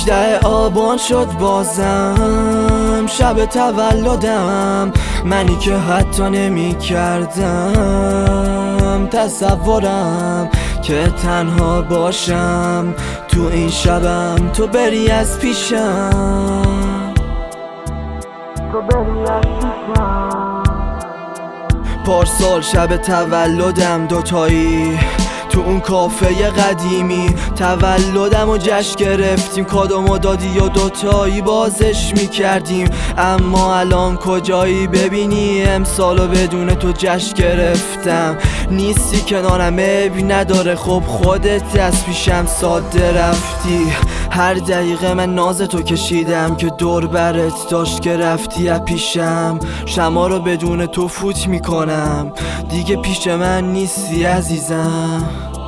18 آبان شد بازم شب تولدم، منی که حتی نمی کردم تصورم که تنها باشم تو این شبم، تو بری از پیشم، تو بری از پیشم. پارسال شب تولدم دوتایی تو اون کافه قدیمی تولدم و جشن گرفتیم، کادومو دادی و دوتایی بازش میکردیم. اما الان کجایی؟ ببینی امسالو بدون تو جشن گرفتم، نیستی کنارم عیبی نداره، خب خودت از پیشم ساده رفتی. هر دقیقه من ناز تو کشیدم که دور برت داشت که رفتی از پیشم، شما رو بدون تو فوت میکنم، دیگه پیش من نیستی عزیزم،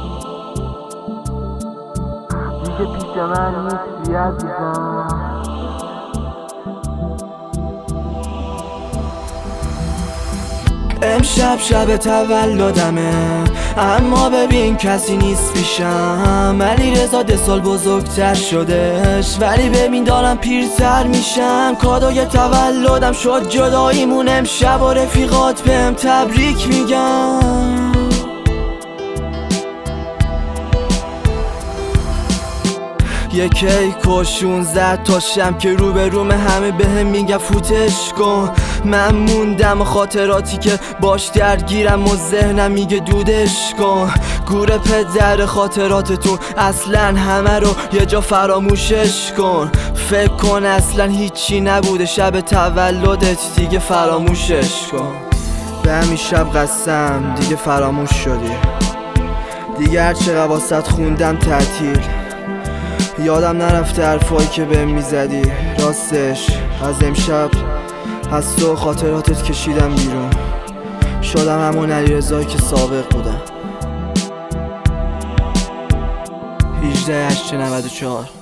دیگه پیش من نیستی عزیزم. امشب شب تولدمه اما ببین کسی نیست پیشم، علیرضا 10 سال بزرگتر شدش ولی ببین دارم پیرتر میشم. کادوی تولدم شد جداییمون امشب و رفیقات بهم تبریک میگن. یه کیک و 16 تاشم که رو به روم همه بهم میگن فوتش کن. من موندم خاطراتی که باش درگیرم و ذهنم میگه دودش کن. گور پدر خاطراتتون اصلا همه رو یه جا فراموشش کن. فکر کن اصلا هیچی نبوده شب تولدت، دیگه فراموشش کن. به همین شب قسم دیگه فراموش شدی، دیگه هرچقدر واسط خوندم تعطیل، یادم نرفته حرفایی که بهم میزدی. راستش از امشب از تو خاطراتت کشیدم بیرون، شدم همون علیرضایی که سابق بودم. 18/8/94